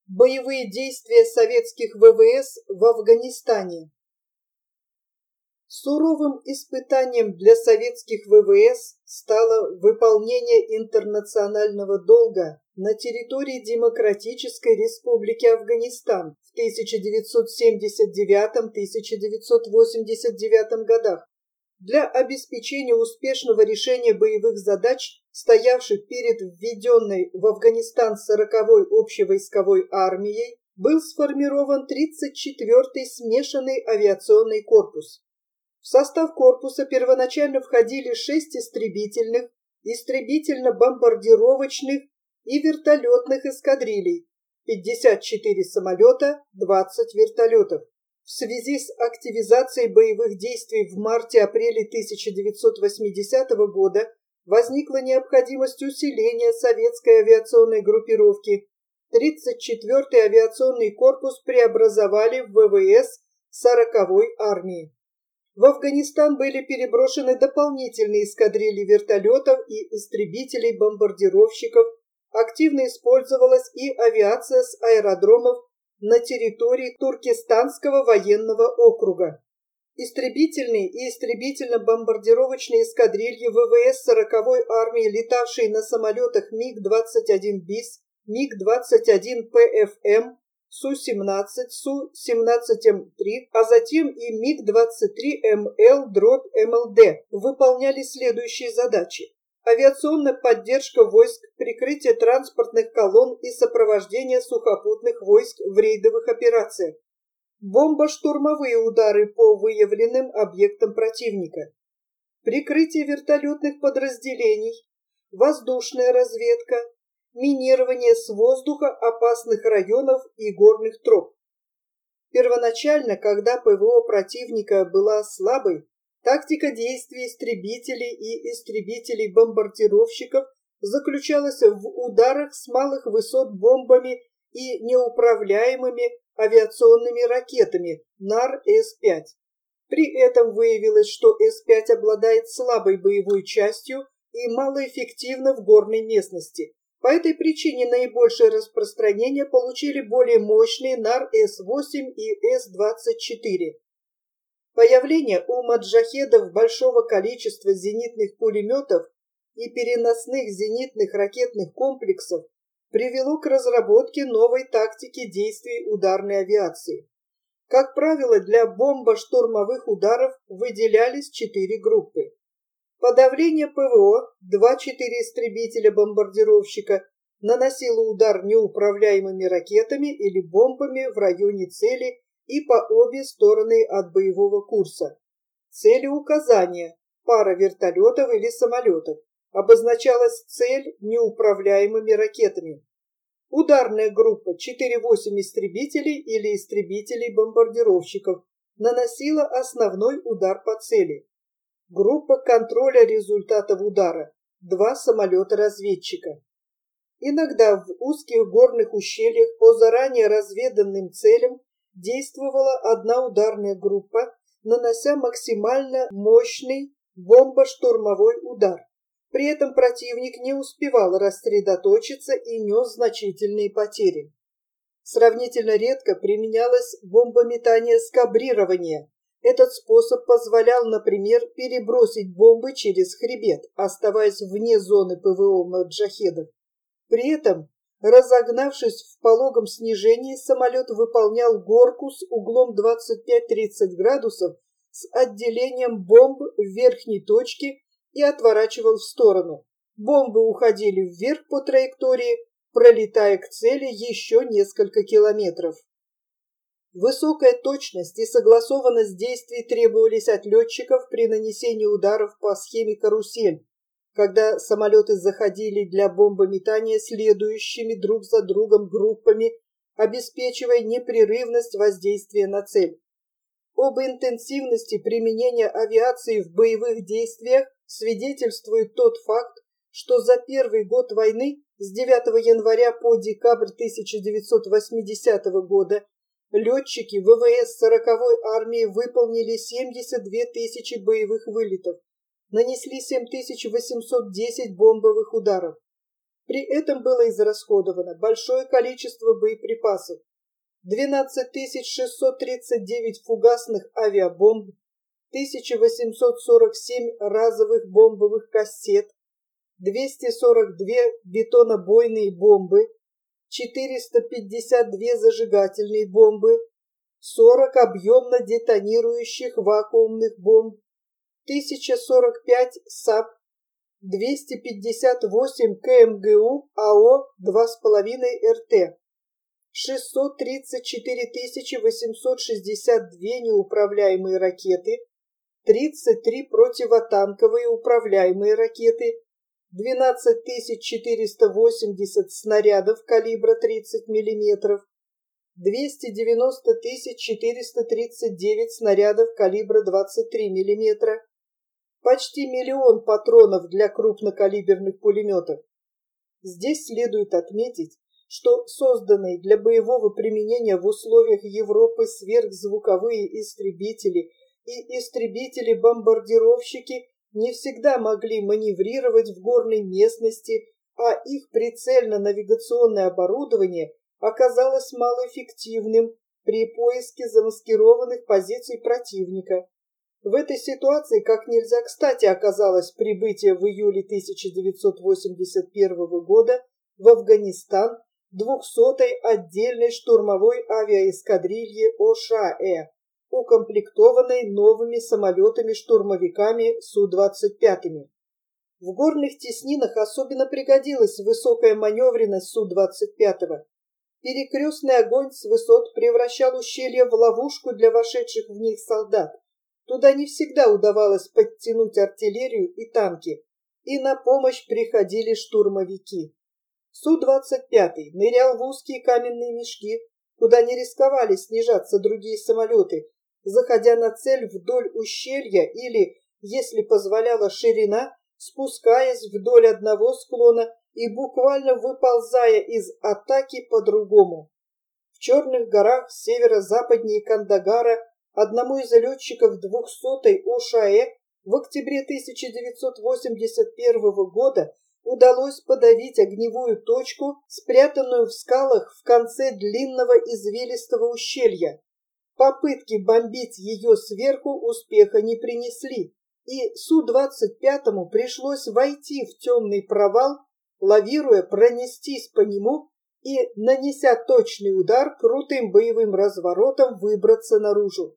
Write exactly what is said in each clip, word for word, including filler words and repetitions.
Боевые действия советских ВВС в Афганистане. Суровым испытанием для советских ВВС стало выполнение интернационального долга на территории Демократической Республики Афганистан в тысяча девятьсот семьдесят девятом — тысяча девятьсот восемьдесят девятом годах для обеспечения успешного решения боевых задач, стоявших перед введенной в Афганистан сороковой общевойсковой армией, был сформирован тридцать четвёртый смешанный авиационный корпус. В состав корпуса первоначально входили шесть истребительных, истребительно-бомбардировочных и вертолетных эскадрилей, пятьдесят четыре самолета, двадцать вертолетов. В связи с активизацией боевых действий в марте-апреле тысяча девятьсот восьмидесятого года возникла необходимость усиления советской авиационной группировки. тридцать четвёртый авиационный корпус преобразовали в ВВС сороковой армии. В Афганистан были переброшены дополнительные эскадрильи вертолетов и истребителей-бомбардировщиков. Активно использовалась и авиация с аэродромов на территории Туркестанского военного округа. Истребительные и истребительно-бомбардировочные эскадрильи ВВС сороковой армии, летавшие на самолетах МиГ двадцать один БИС, МиГ двадцать один ПФМ, Су семнадцать, Су семнадцать М три, а затем и МиГ двадцать три М Л-М Л Д, выполняли следующие задачи: авиационная поддержка войск, прикрытие транспортных колонн и сопровождение сухопутных войск в рейдовых операциях, бомбо-штурмовые удары по выявленным объектам противника, прикрытие вертолетных подразделений, воздушная разведка, минирование с воздуха опасных районов и горных троп. Первоначально, когда ПВО противника была слабой, тактика действий истребителей и истребителей-бомбардировщиков заключалась в ударах с малых высот бомбами и неуправляемыми авиационными ракетами НАР С пять. При этом выявилось, что С пять обладает слабой боевой частью и малоэффективна в горной местности. По этой причине наибольшее распространение получили более мощные НАР С восемь и С двадцать четыре. Появление у маджахедов большого количества зенитных пулеметов и переносных зенитных ракетных комплексов привело к разработке новой тактики действий ударной авиации. Как правило, для бомбо-штурмовых ударов выделялись четыре группы. Подавление ПВО, два-четыре истребителя-бомбардировщика, наносило удар неуправляемыми ракетами или бомбами в районе цели и по обе стороны от боевого курса. Целеуказание – пара вертолетов или самолетов. Обозначалась цель неуправляемыми ракетами. Ударная группа четыре-восемь истребителей или истребителей-бомбардировщиков наносила основной удар по цели. Группа контроля результатов удара – два самолета-разведчика. Иногда в узких горных ущельях по заранее разведанным целям действовала одна ударная группа, нанося максимально мощный бомбо-штурмовой удар. При этом противник не успевал рассредоточиться и нес значительные потери. Сравнительно редко применялось бомбометание с кабрированием. Этот способ позволял, например, перебросить бомбы через хребет, оставаясь вне зоны ПВО маджахедов. При этом, разогнавшись в пологом снижении, самолет выполнял горку с углом двадцать пять — тридцать градусов с отделением бомб в верхней точке и отворачивал в сторону. Бомбы уходили вверх по траектории, пролетая к цели еще несколько километров. Высокая точность и согласованность действий требовались от летчиков при нанесении ударов по схеме карусель, когда самолеты заходили для бомбометания следующими друг за другом группами, обеспечивая непрерывность воздействия на цель. Об интенсивности применения авиации в боевых действиях свидетельствует тот факт, что за первый год войны с девятого января по декабрь тысяча девятьсот восьмидесятого года летчики ВВС сороковой армии выполнили семьдесят две тысячи боевых вылетов, нанесли семь тысяч восемьсот десять бомбовых ударов. При этом было израсходовано большое количество боеприпасов: двенадцать тысяч шестьсот тридцать девять фугасных авиабомб, тысяча восемьсот сорок семь разовых бомбовых кассет, двести сорок две бетонобойные бомбы, четыреста пятьдесят две зажигательные бомбы, сорок объемно детонирующих вакуумных бомб, тысяча сорок пять САП, двести пятьдесят восемь КМГУ АО два с половиной РТ, шестьсот тридцать четыре тысячи восемьсот шестьдесят две неуправляемые ракеты, тридцать три противотанковые управляемые ракеты, двенадцать тысяч четыреста восемьдесят снарядов калибра тридцать миллиметров, двести девяносто тысяч четыреста тридцать девять снарядов калибра двадцать три миллиметра, почти миллион патронов для крупнокалиберных пулеметов. Здесь следует отметить, что созданные для боевого применения в условиях Европы сверхзвуковые истребители и истребители-бомбардировщики не всегда могли маневрировать в горной местности, а их прицельно-навигационное оборудование оказалось малоэффективным при поиске замаскированных позиций противника. В этой ситуации как нельзя кстати оказалось прибытие в июле тысяча девятьсот восемьдесят первого года в Афганистан двухсотой отдельной штурмовой авиаэскадрильи ОШАЭ, укомплектованной новыми самолетами-штурмовиками Су двадцать пять. В горных теснинах особенно пригодилась высокая маневренность Су двадцать пять. Перекрестный огонь с высот превращал ущелье в ловушку для вошедших в них солдат. Туда не всегда удавалось подтянуть артиллерию и танки, и на помощь приходили штурмовики. Су двадцать пять нырял в узкие каменные мешки, куда не рисковали снижаться другие самолеты, заходя на цель вдоль ущелья или, если позволяла ширина, спускаясь вдоль одного склона и буквально выползая из атаки по другому. В Черных горах северо-западнее Кандагара одному из летчиков двухсотой ОШАЭ в октябре тысяча девятьсот восемьдесят первого года удалось подавить огневую точку, спрятанную в скалах в конце длинного извилистого ущелья. Попытки бомбить ее сверху успеха не принесли, и Су двадцать пять пришлось войти в темный провал, лавируя, пронестись по нему и, нанеся точный удар, крутым боевым разворотом выбраться наружу.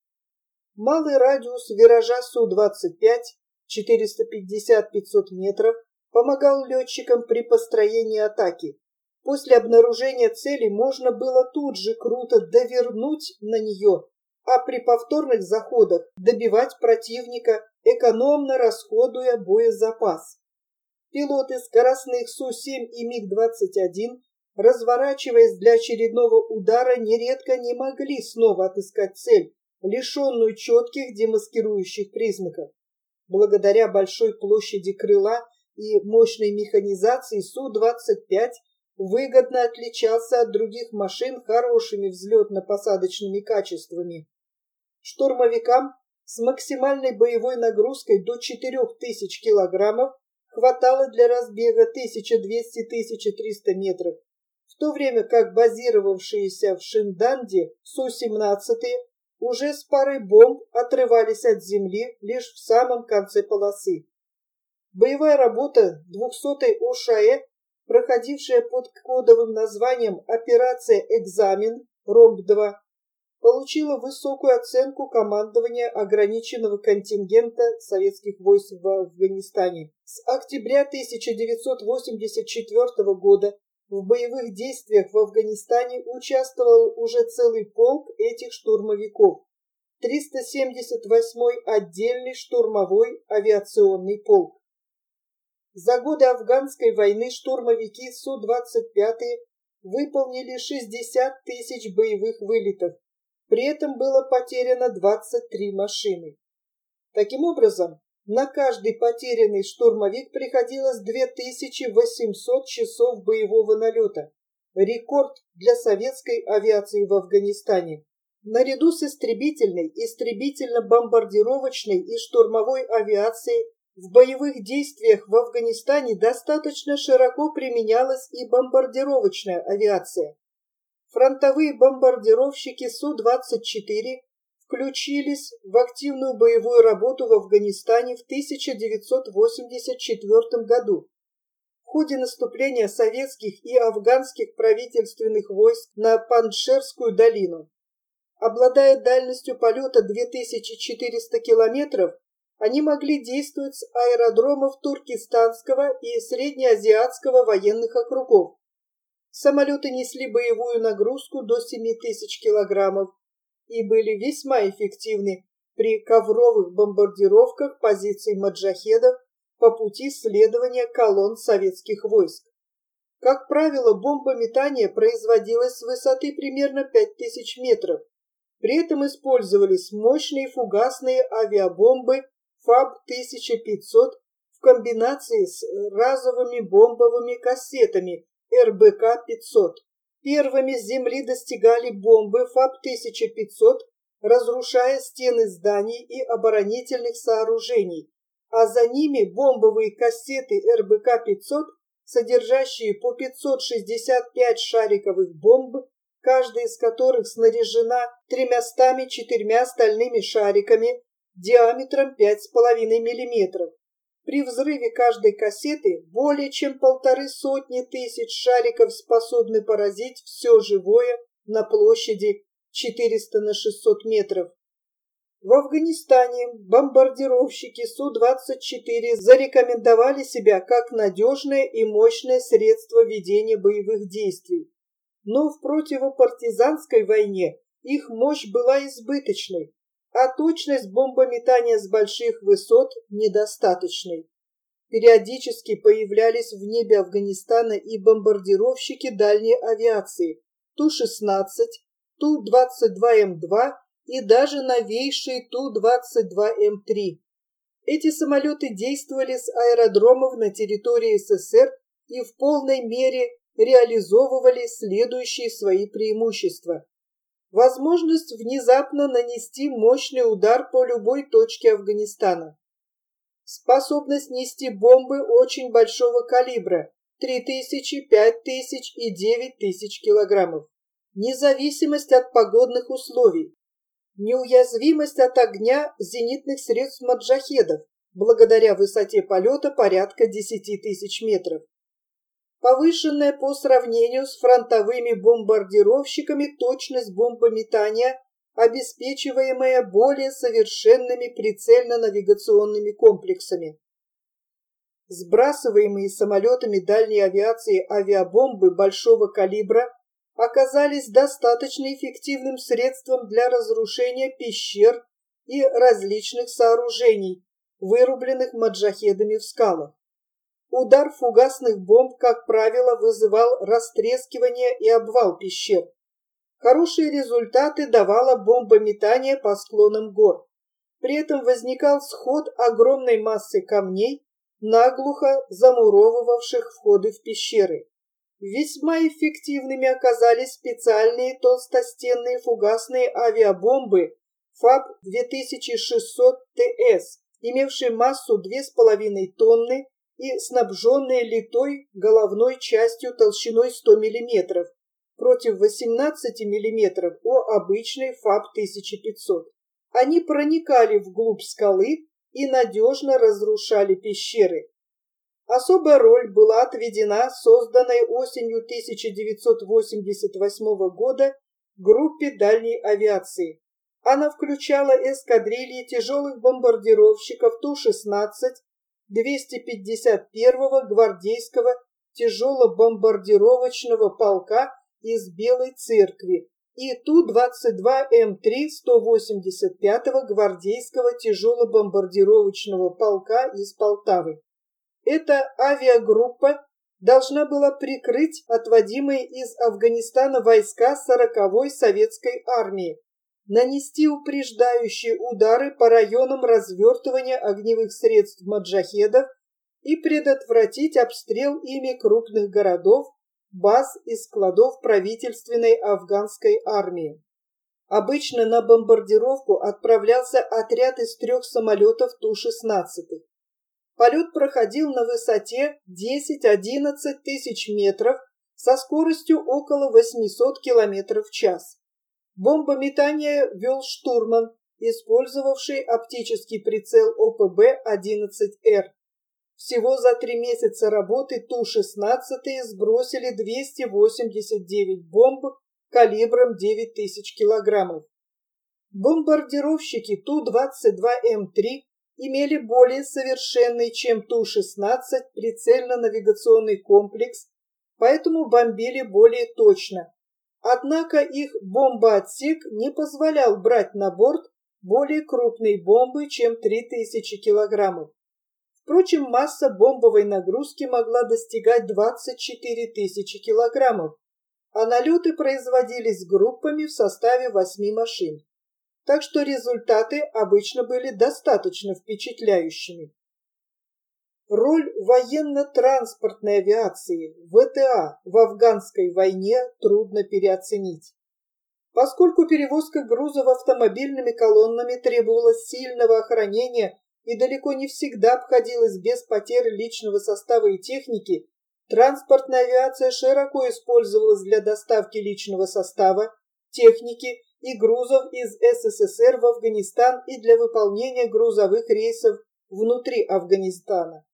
Малый радиус виража Су двадцать пять, четыреста пятьдесят — пятьсот метров, помогал летчикам при построении атаки. После обнаружения цели можно было тут же круто довернуть на нее, а при повторных заходах добивать противника, экономно расходуя боезапас. Пилоты скоростных Су семь и Миг двадцать один, разворачиваясь для очередного удара, нередко не могли снова отыскать цель, лишенную четких демаскирующих признаков. Благодаря большой площади крыла и мощной механизации Су двадцать пять выгодно отличался от других машин хорошими взлетно-посадочными качествами. Штурмовикам с максимальной боевой нагрузкой до четырёх тысяч килограммов хватало для разбега тысяча двести — тысяча триста метров, в то время как базировавшиеся в Шинданде Су семнадцать уже с парой бомб отрывались от земли лишь в самом конце полосы. Боевая работа двухсотой ОШАЭ, проходившая под кодовым названием «Операция Экзамен» Ромб два, получила высокую оценку командования ограниченного контингента советских войск в Афганистане. С октября тысяча девятьсот восемьдесят четвёртого года в боевых действиях в Афганистане участвовал уже целый полк этих штурмовиков – триста семьдесят восьмой отдельный штурмовой авиационный полк. За годы афганской войны штурмовики Су двадцать пять выполнили шестьдесят тысяч боевых вылетов, при этом было потеряно двадцать три машины. Таким образом, на каждый потерянный штурмовик приходилось две тысячи восемьсот часов боевого налета. Рекорд для советской авиации в Афганистане. Наряду с истребительной, истребительно-бомбардировочной и штурмовой авиацией В боевых действиях в Афганистане достаточно широко применялась и бомбардировочная авиация. Фронтовые бомбардировщики Су двадцать четыре включились в активную боевую работу в Афганистане в тысяча девятьсот восемьдесят четвёртом году. В ходе наступления советских и афганских правительственных войск на Панджшерскую долину. Обладая дальностью полета две тысячи четыреста километров, они могли действовать с аэродромов Туркестанского и Среднеазиатского военных округов. Самолеты несли боевую нагрузку до семи тысяч килограммов и были весьма эффективны при ковровых бомбардировках позиций маджахедов по пути следования колонн советских войск. Как правило, бомбометание производилось с высоты примерно пять тысяч метров. При этом использовались мощные фугасные авиабомбы ФАБ тысяча пятьсот в комбинации с разовыми бомбовыми кассетами Эр Бэ Ка пятьсот. Первыми с земли достигали бомбы ФАБ тысяча пятьсот, разрушая стены зданий и оборонительных сооружений, а за ними бомбовые кассеты Эр Бэ Ка пятьсот, содержащие по пятьсот шестьдесят пять шариковых бомб, каждая из которых снаряжена тремястами четырьмя стальными шариками диаметром пять с половиной миллиметров. При взрыве каждой кассеты более чем полторы сотни тысяч шариков способны поразить все живое на площади четыреста на шестьсот метров. В Афганистане бомбардировщики Су двадцать четыре зарекомендовали себя как надежное и мощное средство ведения боевых действий. Но в противопартизанской войне их мощь была избыточной, а точность бомбометания с больших высот недостаточной. Периодически появлялись в небе Афганистана и бомбардировщики дальней авиации Ту шестнадцать, Ту двадцать два Эм два и даже новейший Ту двадцать два Эм три. Эти самолеты действовали с аэродромов на территории Эс Эс Эр и в полной мере реализовывали следующие свои преимущества. Возможность внезапно нанести мощный удар по любой точке Афганистана. Способность нести бомбы очень большого калибра три тысячи, пять тысяч и девять тысяч килограммов. Независимость от погодных условий. Неуязвимость от огня зенитных средств маджахедов, благодаря высоте полета порядка десяти тысяч метров. Повышенная по сравнению с фронтовыми бомбардировщиками точность бомбометания, обеспечиваемая более совершенными прицельно-навигационными комплексами. Сбрасываемые самолетами дальней авиации авиабомбы большого калибра оказались достаточно эффективным средством для разрушения пещер и различных сооружений, вырубленных маджахедами в скалах. Удар фугасных бомб, как правило, вызывал растрескивание и обвал пещер. Хорошие результаты давало бомбометание по склонам гор. При этом возникал сход огромной массы камней, наглухо замуровывавших входы в пещеры. Весьма эффективными оказались специальные толстостенные фугасные авиабомбы ФАБ две тысячи шестьсот Тэ Эс, имевшие массу две с половиной тонны и снабженные литой головной частью толщиной сто миллиметров против восемнадцати миллиметров у обычной ФАБ тысяча пятьсот. Они проникали вглубь скалы и надежно разрушали пещеры. Особая роль была отведена созданной осенью тысяча девятьсот восемьдесят восьмого года группе дальней авиации. Она включала эскадрильи тяжелых бомбардировщиков Ту шестнадцать, двести пятьдесят первого гвардейского тяжело-бомбардировочного полка из Белой Церкви и Ту двадцать два Эм три сто восемьдесят пятого гвардейского тяжело-бомбардировочного полка из Полтавы. Эта авиагруппа должна была прикрыть отводимые из Афганистана войска сороковой советской армии, нанести упреждающие удары по районам развертывания огневых средств маджахедов и предотвратить обстрел ими крупных городов, баз и складов правительственной афганской армии. Обычно на бомбардировку отправлялся отряд из трех самолетов Ту шестнадцать. Полет проходил на высоте десять-одиннадцать тысяч метров со скоростью около восемьсот километров в час. Бомбометание вел штурман, использовавший оптический прицел О П Б одиннадцать Р. Всего за три месяца работы Ту шестнадцать сбросили двести восемьдесят девять бомб калибром девять тысяч килограммов. Бомбардировщики Ту двадцать два М три имели более совершенный, чем Ту шестнадцать, прицельно-навигационный комплекс, поэтому бомбили более точно. Однако их бомбоотсек не позволял брать на борт более крупные бомбы, чем три тысячи килограммов. Впрочем, масса бомбовой нагрузки могла достигать двадцать четыре тысячи килограммов, а налеты производились группами в составе восьми машин. Так что результаты обычно были достаточно впечатляющими. Роль военно-транспортной авиации В Т А в афганской войне трудно переоценить. Поскольку перевозка грузов автомобильными колоннами требовала сильного охранения и далеко не всегда обходилась без потерь личного состава и техники, транспортная авиация широко использовалась для доставки личного состава, техники и грузов из С С С Р в Афганистан и для выполнения грузовых рейсов внутри Афганистана.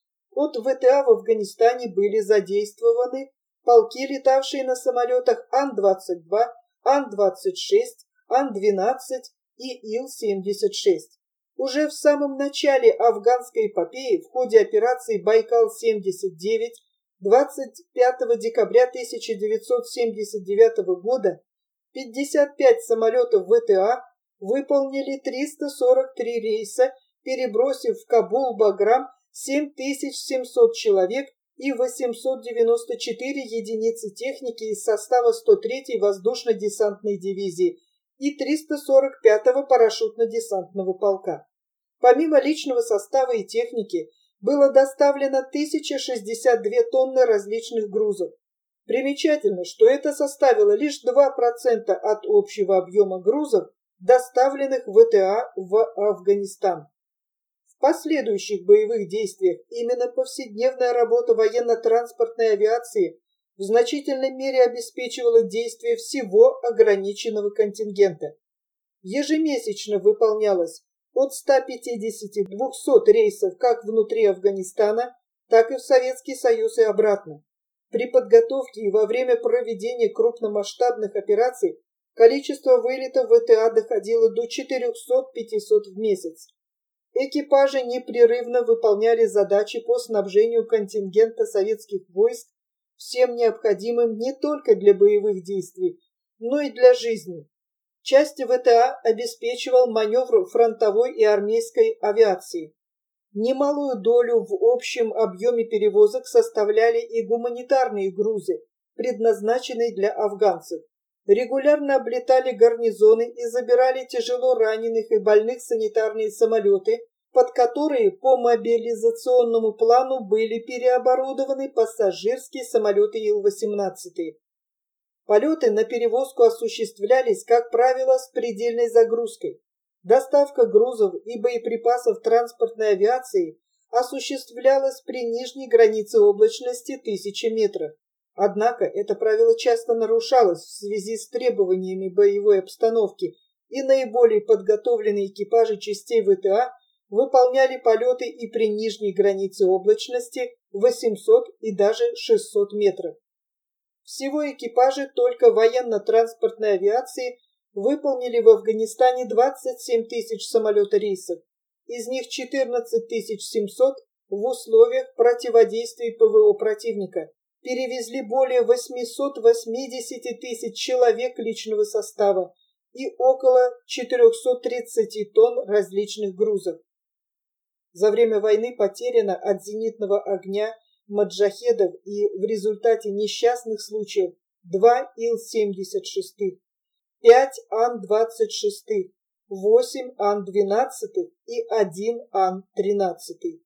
От В Т А в Афганистане были задействованы полки, летавшие на самолетах Ан двадцать два, Ан двадцать шесть, Ан двенадцать и Ил семьдесят шесть. Уже в самом начале афганской эпопеи в ходе операции Байкал семьдесят девять двадцать пятого декабря тысяча девятьсот семьдесят девятого года пятьдесят пять самолетов В Т А выполнили триста сорок три рейса, перебросив в Кабул-Баграм семь тысяч семьсот человек и восемьсот девяносто четыре единицы техники из состава сто третьей воздушно-десантной дивизии и триста сорок пятого парашютно-десантного полка. Помимо личного состава и техники было доставлено тысяча шестьдесят две тонны различных грузов. Примечательно, что это составило лишь два процента от общего объема грузов, доставленных В Т А в Афганистан. В последующих боевых действиях именно повседневная работа военно-транспортной авиации в значительной мере обеспечивала действие всего ограниченного контингента. Ежемесячно выполнялось от ста пятидесяти до двухсот рейсов как внутри Афганистана, так и в Советский Союз и обратно. При подготовке и во время проведения крупномасштабных операций количество вылетов В Т А доходило до четырёхсот-пятисот в месяц. Экипажи непрерывно выполняли задачи по снабжению контингента советских войск всем необходимым не только для боевых действий, но и для жизни. Часть В Т А обеспечивал маневр фронтовой и армейской авиации. Немалую долю в общем объеме перевозок составляли и гуманитарные грузы, предназначенные для афганцев. Регулярно облетали гарнизоны и забирали тяжело раненых и больных санитарные самолеты, под которые по мобилизационному плану были переоборудованы пассажирские самолеты Ил восемнадцать. Полеты на перевозку осуществлялись, как правило, с предельной загрузкой. Доставка грузов и боеприпасов транспортной авиации осуществлялась при нижней границе облачности тысячи метров. Однако это правило часто нарушалось в связи с требованиями боевой обстановки, и наиболее подготовленные экипажи частей В Т А выполняли полеты и при нижней границе облачности восемьсот и даже шестьсот метров. Всего экипажи только военно-транспортной авиации выполнили в Афганистане двадцать семь тысяч самолета-рейсов, из них четырнадцать тысяч семьсот в условиях противодействия П В О противника, перевезли более восьмисот восьмидесяти тысяч человек личного состава и около четырёхсот тридцати тонн различных грузов. За время войны потеряно от зенитного огня маджахедов и в результате несчастных случаев два Ил семьдесят шесть, пять Ан двадцать шесть, восемь Ан двенадцать и один Ан тринадцать.